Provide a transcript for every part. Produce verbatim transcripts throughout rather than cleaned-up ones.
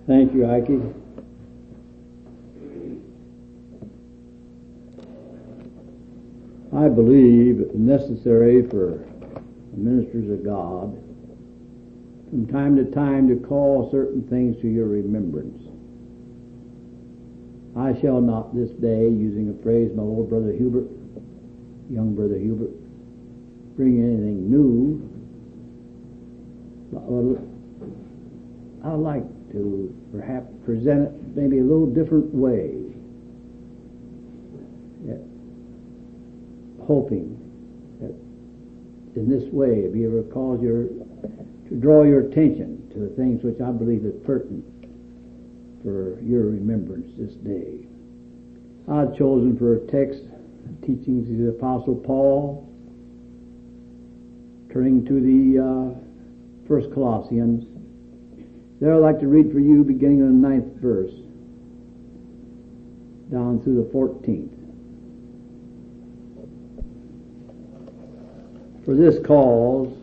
Thank you, Ike. I believe it's necessary for ministers of God from time to time to call certain things to your remembrance. I shall not this day, using a phrase my old brother Hubert, young brother Hubert, bring anything new. But I'd like to perhaps present it maybe a little different way, yeah, hoping that in this way be able to cause your to draw your attention to the things which I believe is pertinent for your remembrance this day. I've chosen for a text teachings of the Apostle Paul, turning to the uh, First Colossians. There I'd like to read for you beginning in the ninth verse down through the fourteenth. For this cause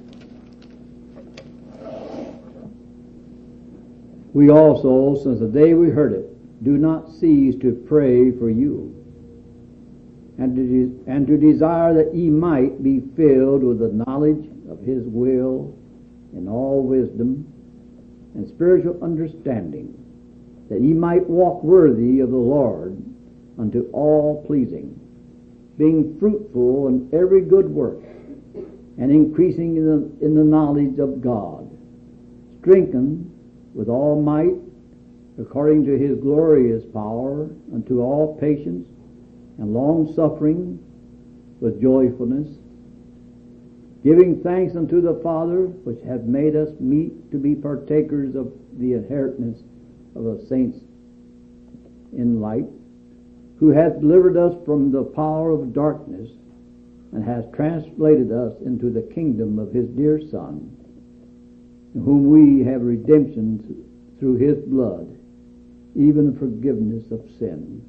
we also, since the day we heard it, do not cease to pray for you, and to, de- and to desire that ye might be filled with the knowledge of his will in all wisdom and spiritual understanding, that ye might walk worthy of the Lord unto all pleasing, being fruitful in every good work, and increasing in the, in the knowledge of God, strengthened with all might, according to his glorious power, unto all patience and long suffering with joyfulness, giving thanks unto the Father, which hath made us meet to be partakers of the inheritance of the saints in light, who hath delivered us from the power of darkness, and hath translated us into the kingdom of his dear Son, in whom we have redemption through his blood, even the forgiveness of sin.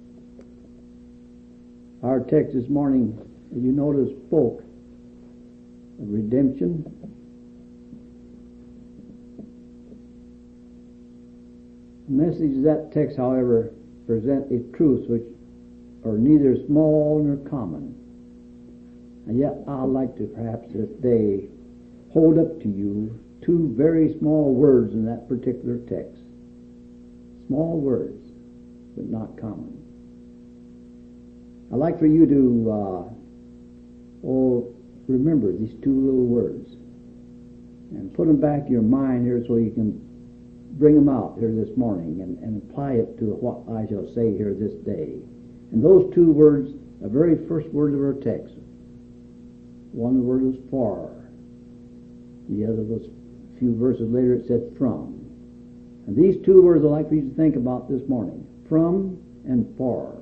Our text this morning, as you notice, spoke of redemption. The message of that text, however, present a truth which are neither small nor common. And yet I'd like to perhaps this day hold up to you two very small words in that particular text. Small words, but not common. I'd like for you to uh, oh, remember these two little words and put them back in your mind here so you can bring them out here this morning and, and apply it to what I shall say here this day. And those two words, the very first word of our text, one word was for, the other was a few verses later it said from. And these two words I'd like for you to think about this morning, from and for.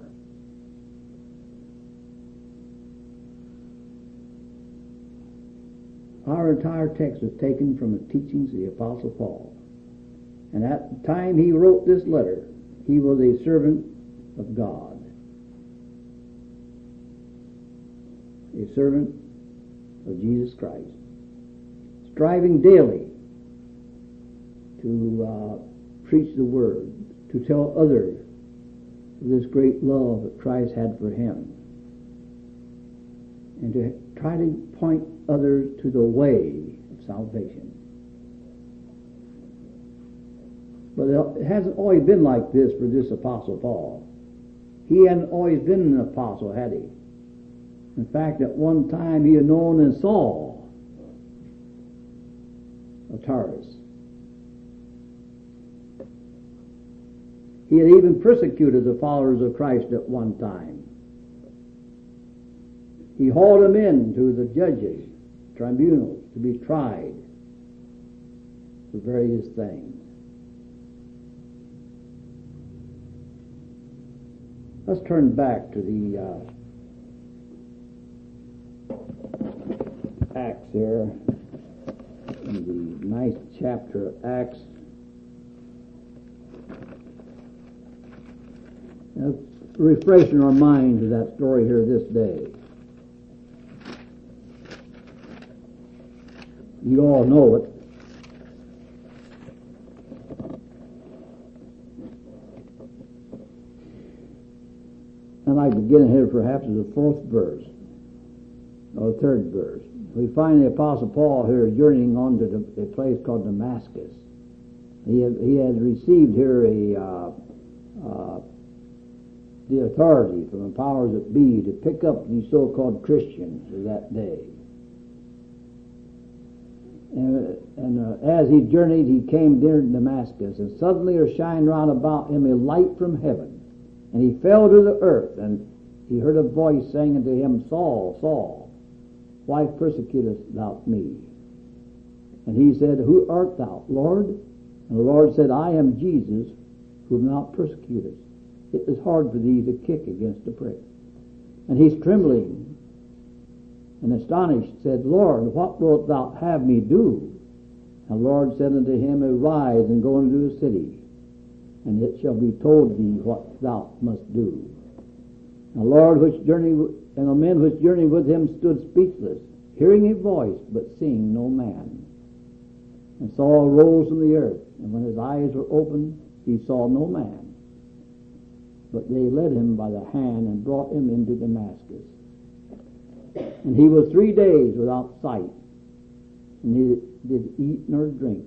Our entire text was taken from the teachings of the Apostle Paul. And at the time he wrote this letter, he was a servant of God. A servant of Jesus Christ. Striving daily to uh, preach the Word, to tell others this great love that Christ had for him, and to try to point others to the way of salvation. But it hasn't always been like this for this Apostle Paul. He hadn't always been an apostle, had he? In fact, at one time he had known as Saul of Tarsus. He had even persecuted the followers of Christ at one time. He hauled them in to the judges, tribunals, to be tried for various things. Let's turn back to the uh, Acts here, in the ninth chapter of Acts. Now, refreshing our mind to that story here this day. You all know it. begin here perhaps as the fourth verse, or the third verse. We find the Apostle Paul here journeying on to the, a place called Damascus. He had, he had received here a uh, uh, the authority from the powers that be to pick up these so-called Christians of that day. And, and uh, as he journeyed, he came near Damascus, and suddenly there shined round about him a light from heaven. And he fell to the earth, and he heard a voice saying unto him, Saul, Saul, why persecutest thou me? And he said, Who art thou, Lord? And the Lord said, I am Jesus, whom thou persecutest. It is hard for thee to kick against a prick. And he's trembling and astonished, said, Lord, what wilt thou have me do? And the Lord said unto him, Arise and go into the city, and it shall be told thee what thou must do. And the Lord which journeyed, and the men which journeyed with him stood speechless, hearing a voice, but seeing no man. And Saul rose from the earth, and when his eyes were opened, he saw no man. But they led him by the hand and brought him into Damascus. And he was three days without sight, and neither did eat nor drink.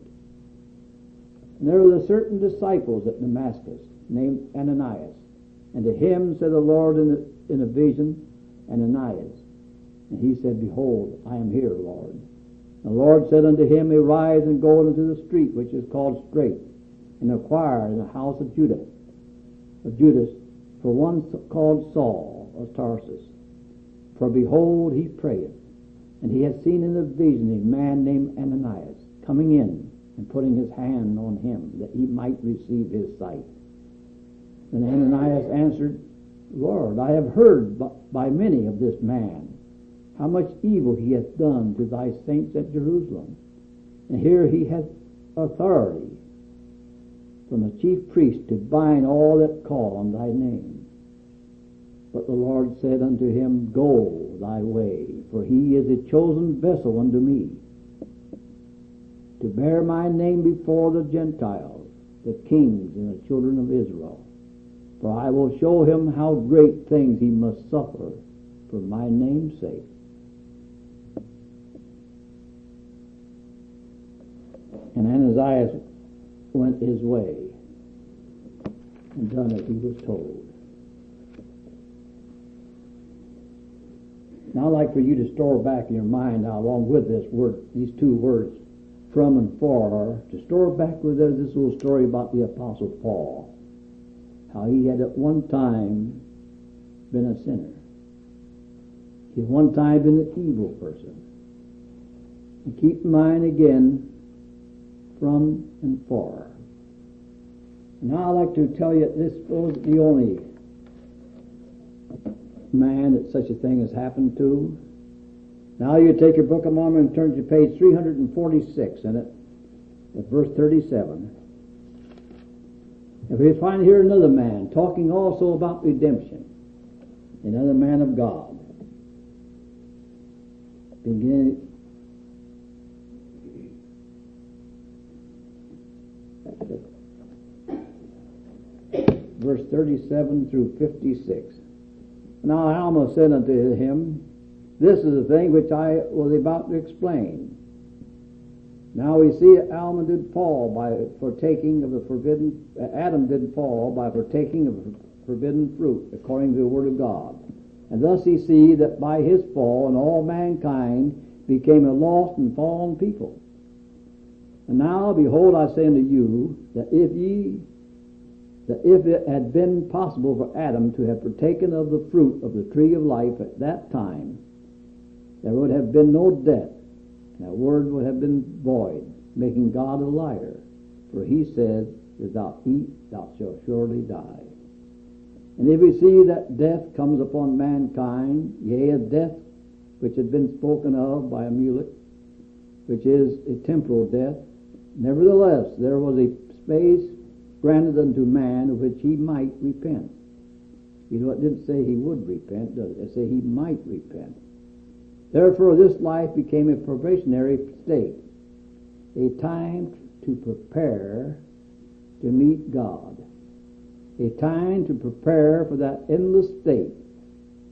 And there was a certain disciple at Damascus, named Ananias. And to him said the Lord in a, in a vision, Ananias. And he said, Behold, I am here, Lord. And the Lord said unto him, Arise and go into the street which is called Straight, and inquire in the house of Judah, of Judas, for one called Saul of Tarsus. For behold, he prayeth, and he hath seen in a vision a man named Ananias coming in and putting his hand on him, that he might receive his sight. And Ananias answered, Lord, I have heard by many of this man, how much evil he hath done to thy saints at Jerusalem. And here he hath authority from the chief priest to bind all that call on thy name. But the Lord said unto him, Go thy way, for he is a chosen vessel unto me, to bear my name before the Gentiles, the kings and the children of Israel. For I will show him how great things he must suffer for my name's sake. And Ananias went his way and done as he was told. Now I'd like for you to store back in your mind now, along with this word, these two words, from and for, to store back with us this little story about the Apostle Paul, how he had at one time been a sinner. He had one time been an evil person. And keep in mind again, from and for. Now I'd like to tell you this was the only man that such a thing has happened to. Now you take your Book of Mormon and turn to page three forty-six in it, at verse thirty-seven. If we find here another man talking also about redemption, another man of God, beginning verse thirty-seven through fifty-six. Now Alma said unto him, This is the thing which I was about to explain. Now we see Alma did fall by partaking of the forbidden, Adam did fall by partaking of the forbidden fruit, according to the word of God. And thus he see that by his fall and all mankind became a lost and fallen people. And now, behold, I say unto you, that if ye that if it had been possible for Adam to have partaken of the fruit of the tree of life at that time, there would have been no death, and that word would have been void, making God a liar. For he said, If thou eat, thou shalt surely die. And if we see that death comes upon mankind, yea, a death which had been spoken of by Amulet, which is a temporal death, nevertheless there was a space granted unto man of which he might repent. You know, it didn't say he would repent, does it? It said he might repent. Therefore this life became a probationary state, a time to prepare to meet God, a time to prepare for that endless state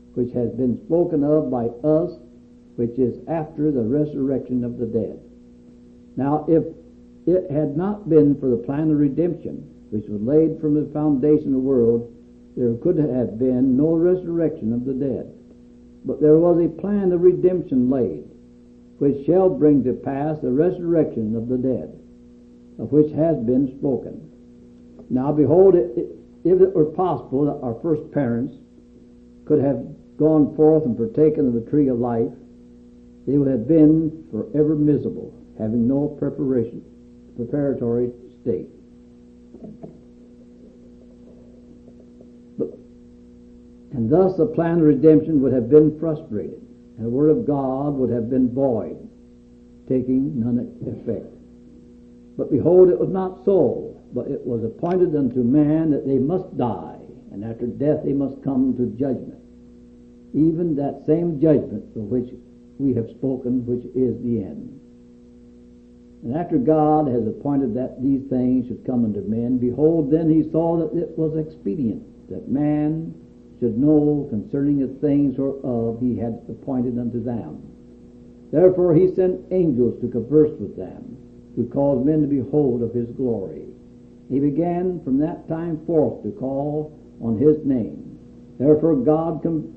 which has been spoken of by us, which is after the resurrection of the dead. Now, if it had not been for the plan of redemption, which was laid from the foundation of the world, there could have been no resurrection of the dead. But there was a plan of redemption laid, which shall bring to pass the resurrection of the dead, of which has been spoken. Now behold, it, it, if it were possible that our first parents could have gone forth and partaken of the tree of life, they would have been forever miserable, having no preparation, preparatory state. But, and thus the plan of redemption would have been frustrated, and the word of God would have been void, taking none effect. But behold, it was not so, but it was appointed unto man that they must die, and after death they must come to judgment, even that same judgment of which we have spoken, which is the end. And after God has appointed that these things should come unto men, behold, then he saw that it was expedient that man should know concerning the things whereof he had appointed unto them. Therefore he sent angels to converse with them, to cause men to behold of his glory. He began from that time forth to call on his name. Therefore God com-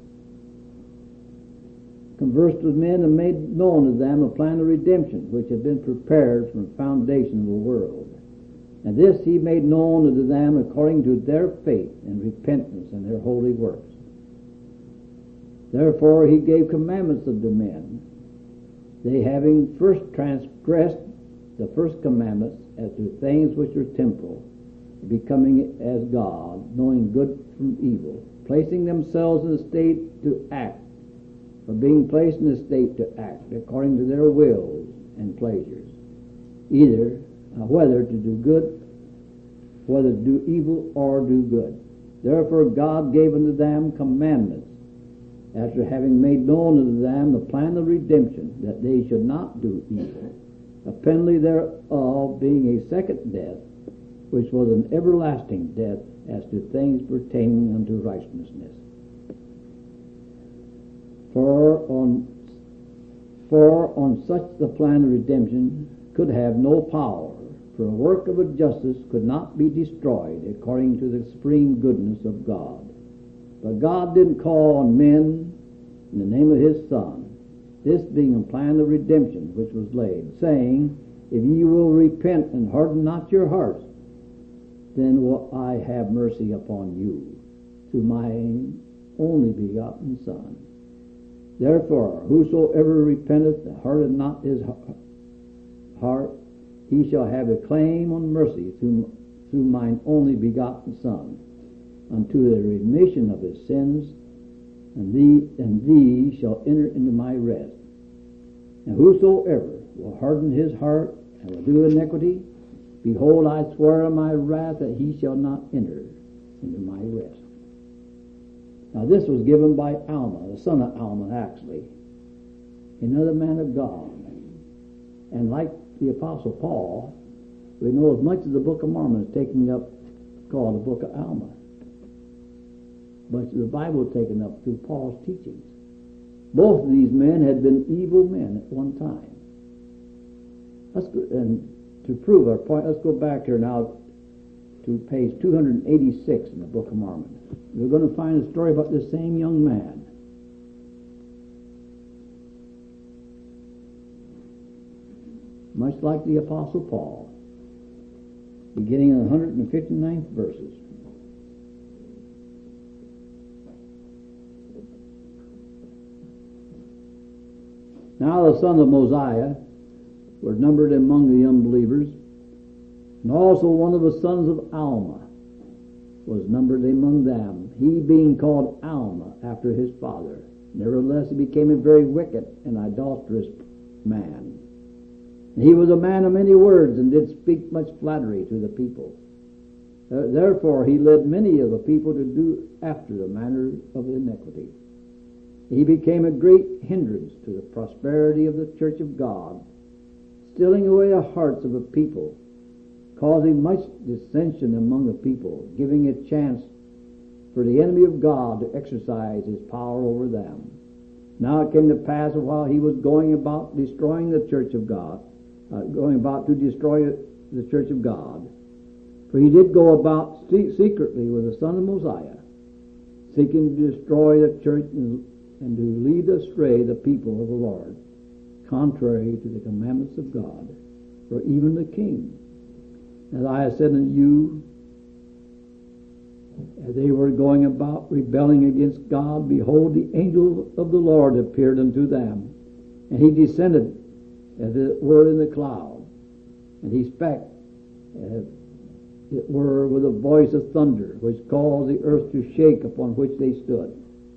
conversed with men and made known to them a plan of redemption, which had been prepared from the foundation of the world. And this he made known unto them according to their faith and repentance and their holy works. Therefore he gave commandments unto men, they having first transgressed the first commandments as to things which are temporal, becoming as God, knowing good from evil, placing themselves in a state to act, or being placed in a state to act according to their wills and pleasures, either uh, whether to do good, whether to do evil or do good. Therefore God gave unto them commandments, after having made known unto them the plan of redemption, that they should not do evil, a penalty thereof being a second death, which was an everlasting death as to things pertaining unto righteousness. For on, for on such the plan of redemption could have no power, for a work of a justice could not be destroyed according to the supreme goodness of God. But God didn't call on men in the name of his Son, this being a plan of redemption which was laid, saying, if ye will repent and harden not your hearts, then will I have mercy upon you, through my only begotten Son. Therefore, whosoever repenteth and hardeneth not his heart, he shall have a claim on mercy through, through mine only begotten Son, unto the remission of his sins, and thee, and thee shall enter into my rest. And whosoever will harden his heart and will do iniquity, behold, I swear in my wrath that he shall not enter into my rest. Now this was given by Alma, the son of Alma, actually, another man of God. And like the Apostle Paul, we know as much of the Book of Mormon is taken up, called the Book of Alma. Much of the Bible taken up through Paul's teachings. Both of these men had been evil men at one time. Let's go, and to prove our point, let's go back here now to page two hundred eighty-six in the Book of Mormon. We're going to find a story about this same young man. Much like the Apostle Paul, beginning in the one hundred fifty-ninth verses. Now the sons of Mosiah were numbered among the unbelievers, and also one of the sons of Alma was numbered among them, he being called Alma after his father. Nevertheless, he became a very wicked and idolatrous man. And he was a man of many words, and did speak much flattery to the people. Uh, therefore, he led many of the people to do after the manner of iniquity. He became a great hindrance to the prosperity of the church of God, stealing away the hearts of the people, causing much dissension among the people, giving a chance for the enemy of God to exercise his power over them. Now it came to pass while he was going about destroying the church of God, uh, going about to destroy the church of God, for he did go about secretly with the son of Mosiah, seeking to destroy the church and, and to lead astray the people of the Lord, contrary to the commandments of God, for even the king. As I have said unto you, as they were going about rebelling against God, behold, the angel of the Lord appeared unto them, and he descended, as it were, in the cloud, and he spake, as it were, with a voice of thunder, which caused the earth to shake upon which they stood.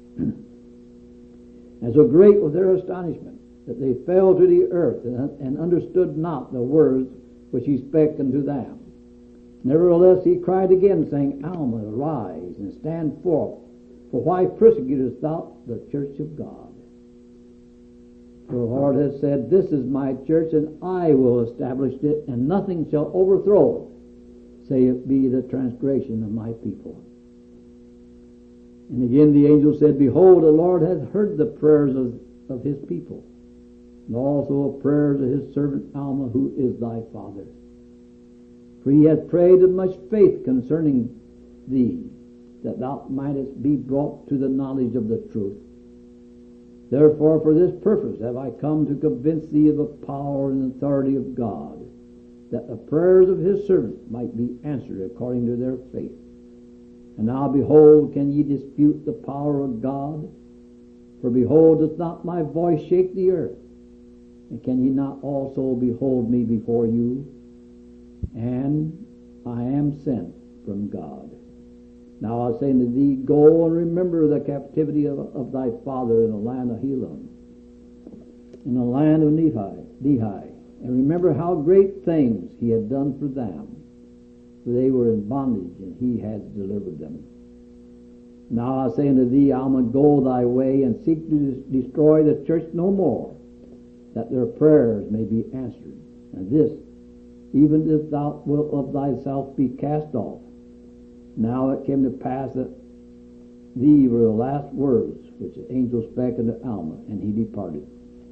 And so great was their astonishment, that they fell to the earth, and, and understood not the words which he spake unto them. Nevertheless he cried again, saying, Alma, arise, and stand forth, for why persecutest thou the church of God? For the Lord has said, This is my church, and I will establish it, and nothing shall overthrow it, say it be the transgression of my people. And again the angel said, Behold, the Lord hath heard the prayers of, of his people, and also the prayers of his servant Alma, who is thy father. For he hath prayed with much faith concerning thee, that thou mightest be brought to the knowledge of the truth. Therefore for this purpose have I come to convince thee of the power and authority of God, that the prayers of his servant might be answered according to their faith. And now behold, can ye dispute the power of God? For behold, doth not my voice shake the earth? And can ye not also behold me before you? And I am sent from God. Now I say unto thee, go and remember the captivity of, of thy father in the land of Helam, in the land of Nephi, Dehi, and remember how great things he had done for them, for they were in bondage, and he had delivered them. Now I say unto thee, Alma, go thy way, and seek to destroy the church no more, that their prayers may be answered. And this, even if thou wilt of thyself be cast off. Now it came to pass that these were the last words which the angel spake unto Alma, and he departed.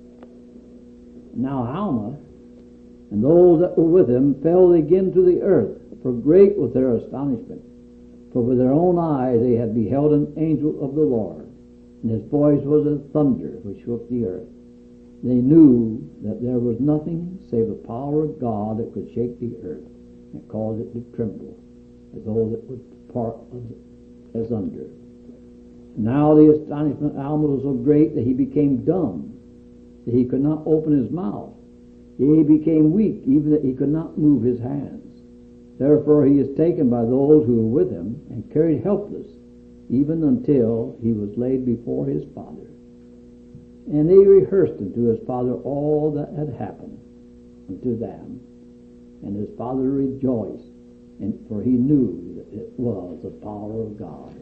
Now Alma and those that were with him fell again to the earth, for great was their astonishment. For with their own eyes they had beheld an angel of the Lord, and his voice was as thunder which shook the earth. They knew that there was nothing save the power of God that could shake the earth and cause it to tremble, as though it would part as under. Now the astonishment of Alma was so great that he became dumb, that he could not open his mouth. He became weak, even that he could not move his hands. Therefore he is taken by those who were with him and carried helpless, even until he was laid before his father. And they rehearsed unto his father all that had happened unto them. And his father rejoiced, and for he knew that it was the power of God.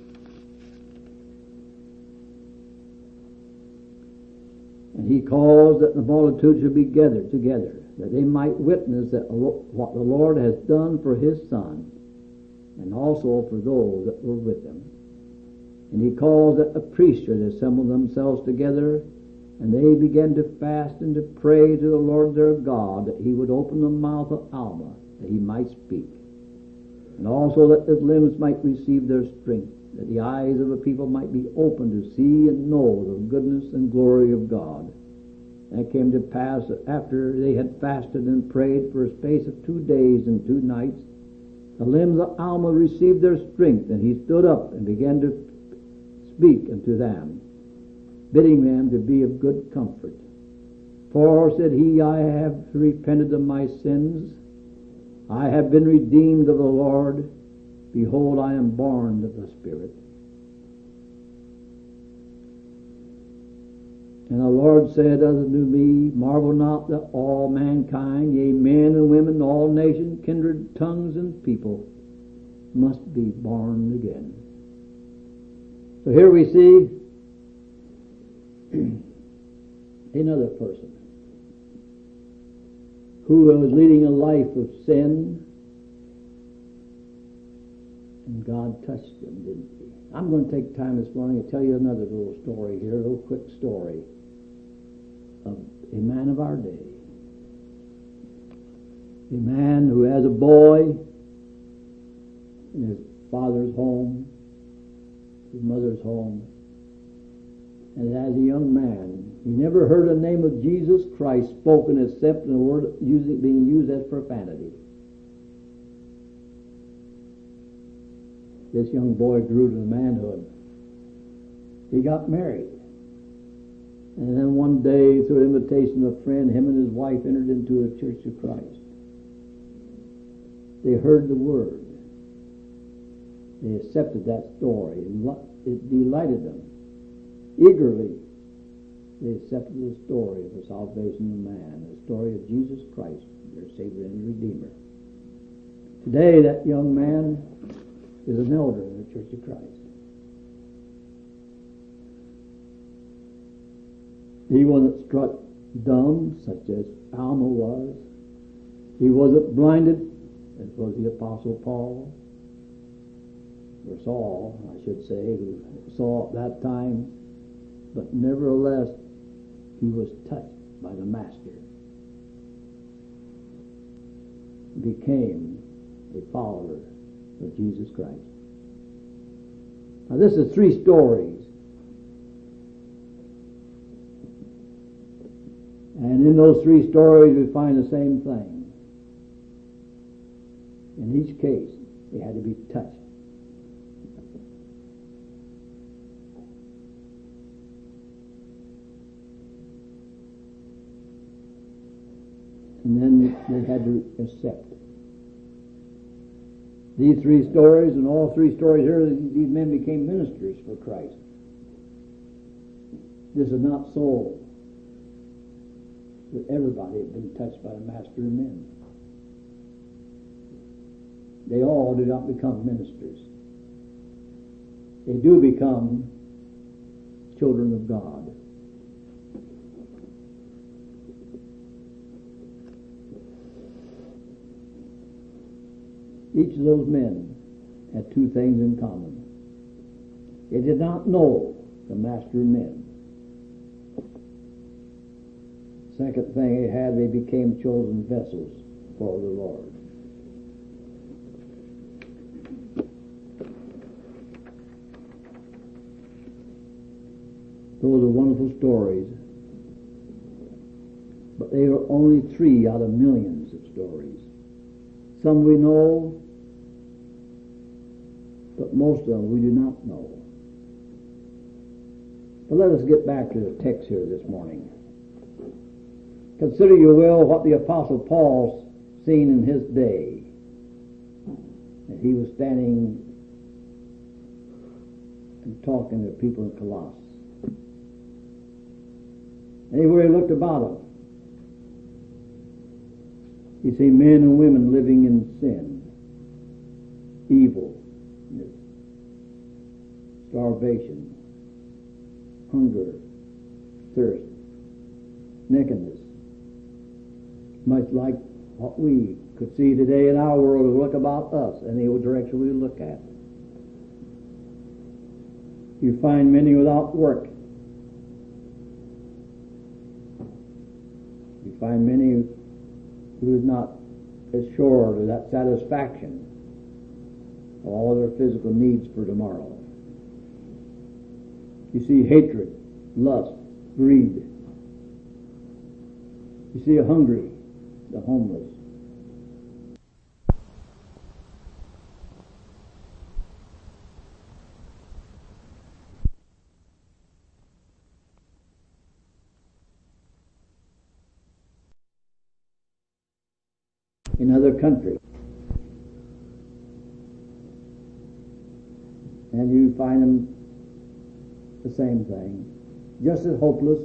And he caused that the multitude should be gathered together, that they might witness that what the Lord has done for his Son, and also for those that were with him. And he caused that the priests should assemble themselves together, and they began to fast and to pray to the Lord their God, that he would open the mouth of Alma, that he might speak, and also that his limbs might receive their strength, that the eyes of the people might be opened to see and know the goodness and glory of God. And it came to pass that after they had fasted and prayed for a space of two days and two nights, the limbs of Alma received their strength, and he stood up and began to speak unto them, bidding them to be of good comfort. For, said he, I have repented of my sins. I have been redeemed of the Lord. Behold, I am born of the Spirit. And the Lord said unto me, marvel not that all mankind, yea, men and women, all nations, kindred, tongues, and people, must be born again. So here we see another person who was leading a life of sin And God touched them, didn't he? I'm going to take time this morning to tell you another little story here, a little quick story of a man of our day. A man who has a boy in his father's home, his mother's home, and as a young man, he never heard the name of Jesus Christ spoken except in a word using, being used as profanity. This young boy grew to manhood. He got married. And then one day, through the invitation of a friend, him and his wife entered into the Church of Christ. They heard the word. They accepted that story. It delighted them. Eagerly, they accepted the story of the salvation of man, the story of Jesus Christ, their Savior and Redeemer. Today, that young man is an elder in the Church of Christ. He wasn't struck dumb, such as Alma was. He wasn't blinded, as was the Apostle Paul, or Saul, I should say, who saw at that time. But nevertheless, he was touched by the Master. Became a follower of Jesus Christ. Now this is three stories. And in those three stories we find the same thing. In each case, they had to be touched. And then they had to accept. These three stories, and all three stories here, these men became ministers for Christ. This is not so that everybody had been touched by the Master of men. They all do not become ministers. They do become children of God. Each of those men had two things in common. They did not know the Master of men. Second thing they had, they became chosen vessels for the Lord. Those are wonderful stories, but they are only three out of millions of stories. Some we know, but most of them we do not know. But let us get back to the text here this morning. Consider, you will, what the Apostle Paul seen in his day. As he was standing and talking to people in Colossus. Anywhere he looked about him, you see men and women living in sin, evil, starvation, hunger, thirst, nakedness. Much like what we could see today in our world and look about us in the direction we look at. You find many without work. You find many who is not assured of that satisfaction of all their physical needs for tomorrow. You see hatred, lust, greed. You see a hungry, the homeless. In other countries. And you find them the same thing. Just as hopeless.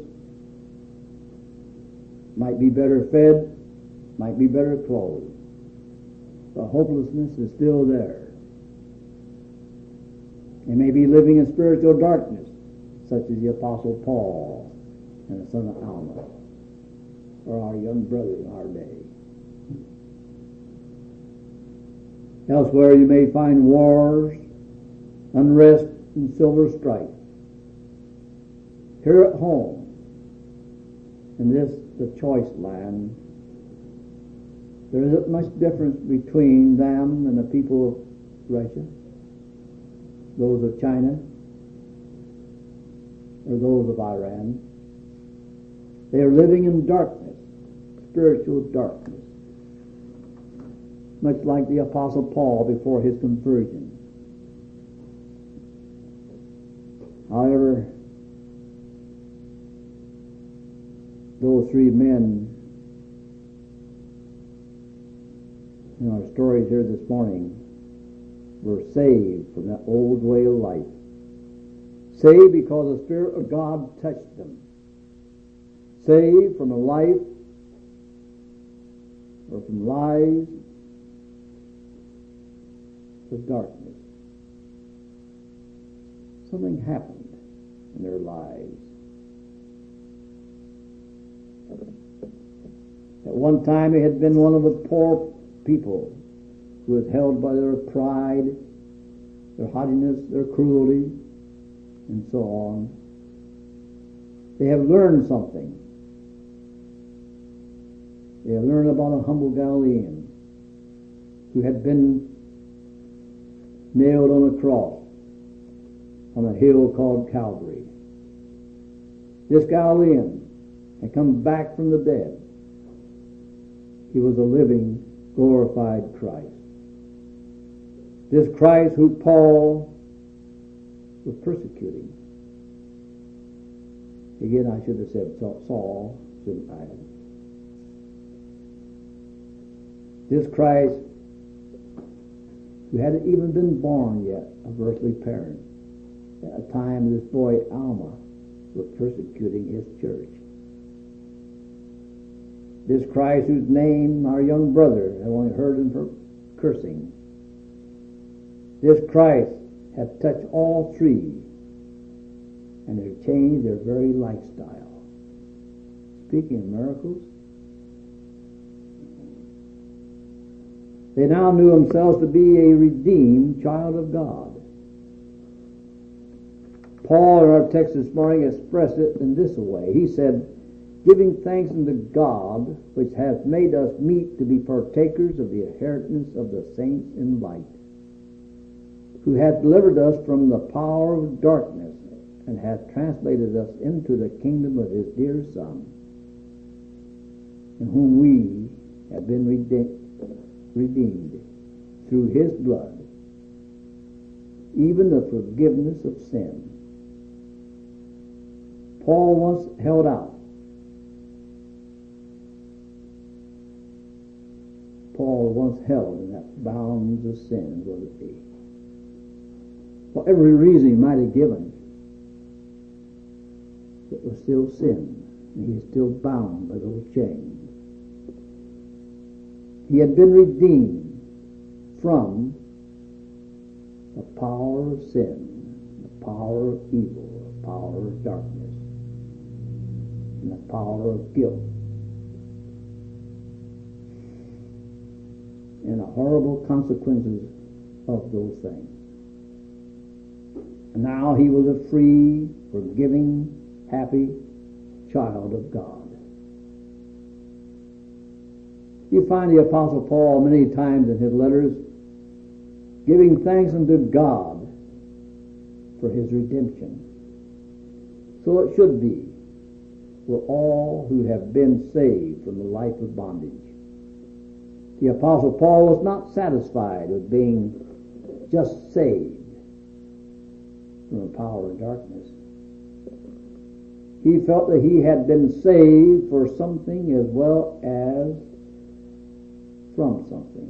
Might be better fed, might be better clothed. The hopelessness is still there. They may be living in spiritual darkness, such as the Apostle Paul and the son of Alma, or our young brother in our day. Elsewhere you may find wars, unrest, and silver strife. Here at home, in this, the choice land, there isn't much difference between them and the people of Russia, those of China, or those of Iran. They are living in darkness, spiritual darkness, much like the Apostle Paul before his conversion. However, those three men in our stories here this morning were saved from that old way of life. Saved because the Spirit of God touched them. Saved from a life or from lies of darkness. Something happened in their lives. At one time he had been one of the poor people who was held by their pride, their haughtiness, their cruelty, and so on. They have learned something. They have learned about a humble Galilean who had been nailed on a cross on a hill called Calvary. This Galilean had come back from the dead. He was a living, glorified Christ. This Christ who Paul was persecuting. Again, I should have said Saul, shouldn't I have? This Christ who hadn't even been born yet of earthly parents. At a time this boy Alma was persecuting his church. This Christ whose name our young brother had only heard him for cursing. This Christ hath touched all three and has changed their very lifestyle. Speaking of miracles, they now knew themselves to be a redeemed child of God. Paul in our text this morning expressed it in this way. He said, giving thanks unto God, which hath made us meet to be partakers of the inheritance of the saints in light, who hath delivered us from the power of darkness, and hath translated us into the kingdom of his dear Son, in whom we have been redeemed, redeemed through his blood, even the forgiveness of sin. Paul once held out. Paul once held in that bounds of sin, will it be? For every reason he might have given, it was still sin, and he is still bound by those chains. He had been redeemed from the power of sin, the power of evil, the power of darkness, and the power of guilt, and the horrible consequences of those things. And now he was a free, forgiving, happy child of God. You find the Apostle Paul many times in his letters giving thanks unto God for his redemption. So it should be for all who have been saved from the life of bondage. The Apostle Paul was not satisfied with being just saved from the power of darkness. He felt that he had been saved for something as well as from something.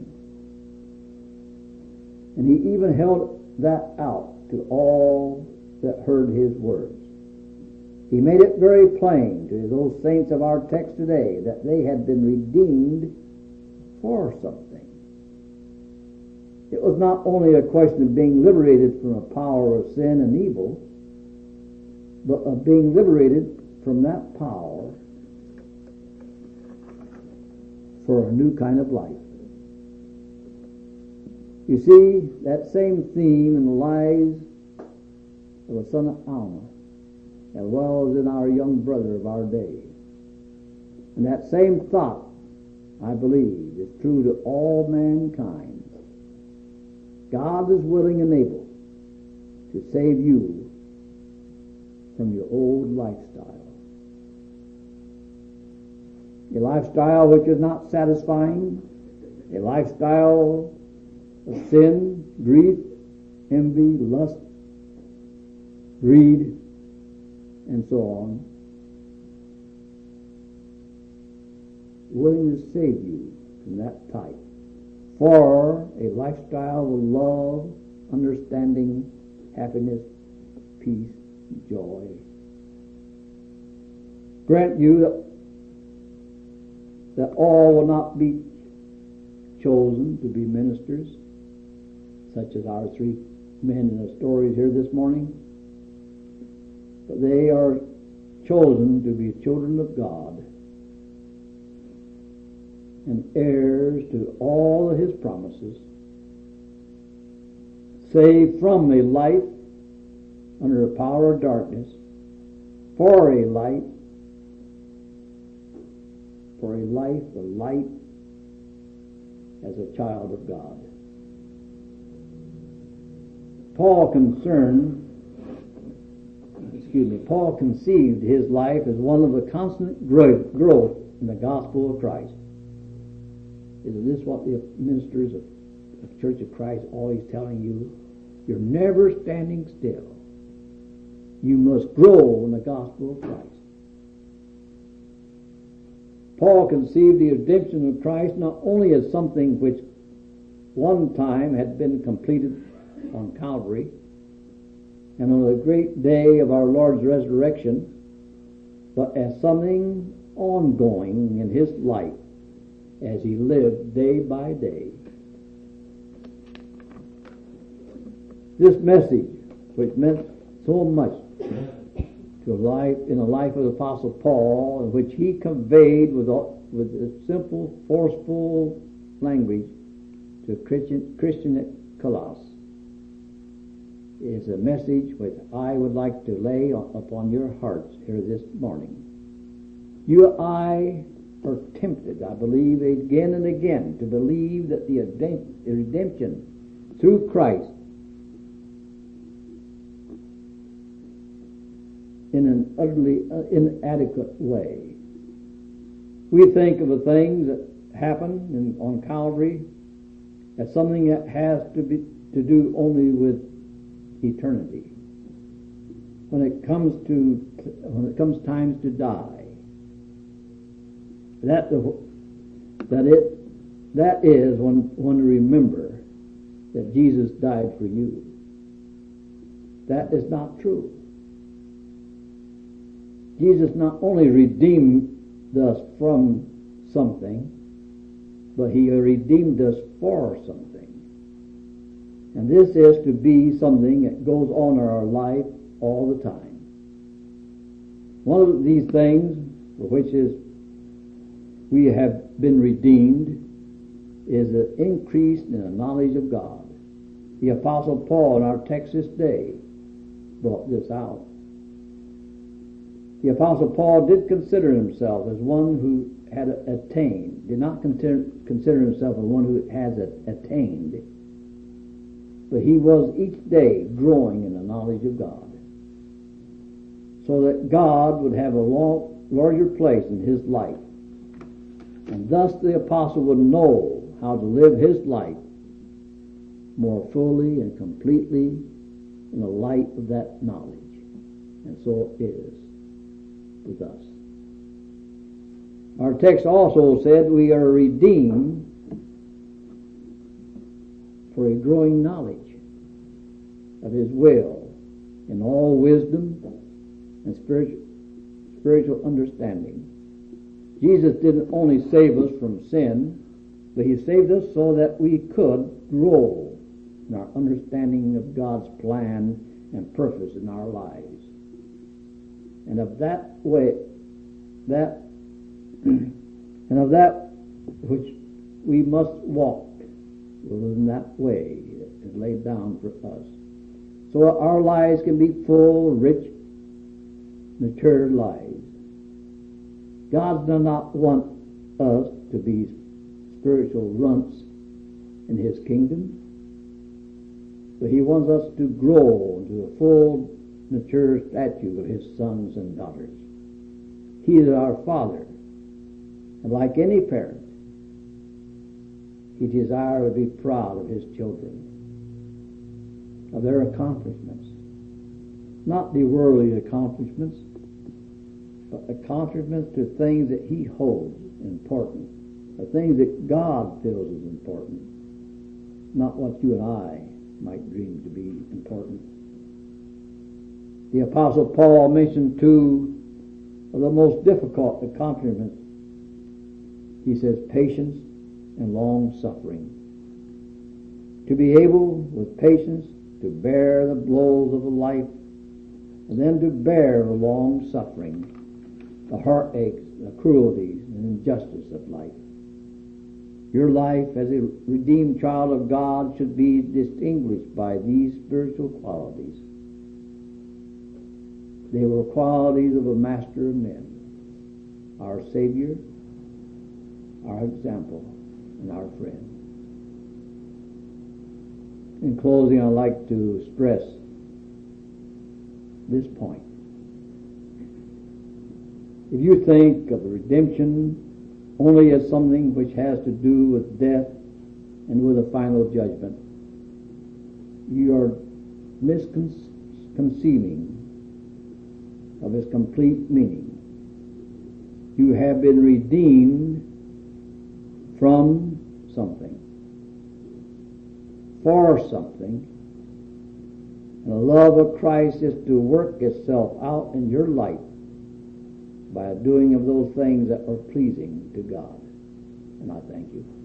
And he even held that out to all that heard his words. He made it very plain to those saints of our text today that they had been redeemed for something. It was not only a question of being liberated from the power of sin and evil, but of being liberated from that power for a new kind of life. You see, that same theme in the lives of the son of Alma, as well as in our young brother of our day. And that same thought, I believe, is true to all mankind. God is willing and able to save you from your old lifestyle. A lifestyle which is not satisfying, a lifestyle of sin, grief, envy, lust, greed, and so on. Willing to save you from that type for a lifestyle of love, understanding, happiness, peace, joy. Grant you that, that all will not be chosen to be ministers, such as our three men in the stories here this morning, but they are chosen to be children of God and heirs to all of His promises, saved from a life under the power of darkness for a light, for a life of light as a child of God. Paul concerned, excuse me, Paul conceived his life as one of a constant growth, growth in the gospel of Christ. Isn't this what the ministers of the Church of Christ always telling you? You're never standing still. You must grow in the gospel of Christ. Paul conceived the redemption of Christ not only as something which one time had been completed on Calvary, and on the great day of our Lord's resurrection, but as something ongoing in his life as he lived day by day. This message, which meant so much to a life in the life of the Apostle Paul, and which he conveyed with with a simple, forceful language to Christian, Christian at Colossus, is a message which I would like to lay upon your hearts here this morning. You and I are tempted, I believe, again and again, to believe that the redemption through Christ in an utterly inadequate way. We think of the things that happened in, on Calvary as something that has to be to do only with eternity. When it comes to when it comes times to die, that that it that is when one to remember that Jesus died for you. That is not true. Jesus not only redeemed us from something, but he redeemed us for something. And this is to be something that goes on in our life all the time. One of these things for which is we have been redeemed is an increase in the knowledge of God. The Apostle Paul in our text this day brought this out. The Apostle Paul did consider himself as one who had attained, did not consider, consider himself as one who has attained, but he was each day growing in the knowledge of God, so that God would have a long, larger place in his life, and thus the apostle would know how to live his life more fully and completely in the light of that knowledge. And so it is with us. Our text also said we are redeemed for a growing knowledge of his will in all wisdom and spiritual, spiritual understanding. Jesus didn't only save us from sin, but he saved us so that we could grow in our understanding of God's plan and purpose in our lives. And of that way, that and of that which we must walk was in that way that is laid down for us. So our lives can be full, rich, mature lives. God does not want us to be spiritual runts in His kingdom, but He wants us to grow into a full, mature stature of His sons and daughters. He is our Father, and like any parent, He desires to be proud of His children, of their accomplishments. Not the worldly accomplishments, but accomplishments to things that He holds important, the things that God feels is important, not what you and I might dream to be important. The Apostle Paul mentioned two of the most difficult accomplishments. He says patience and long suffering. To be able, with patience, to bear the blows of life, and then to bear the long suffering, the heartaches, the cruelties, and injustice of life. Your life as a redeemed child of God should be distinguished by these spiritual qualities. They were qualities of a master of men, our Savior, our example, and our friend. In closing, I'd like to stress this point. If you think of the redemption only as something which has to do with death and with a final judgment, you are misconceiving of its complete meaning. You have been redeemed from something, for something, and the love of Christ is to work itself out in your life by doing of those things that are pleasing to God. And I thank you.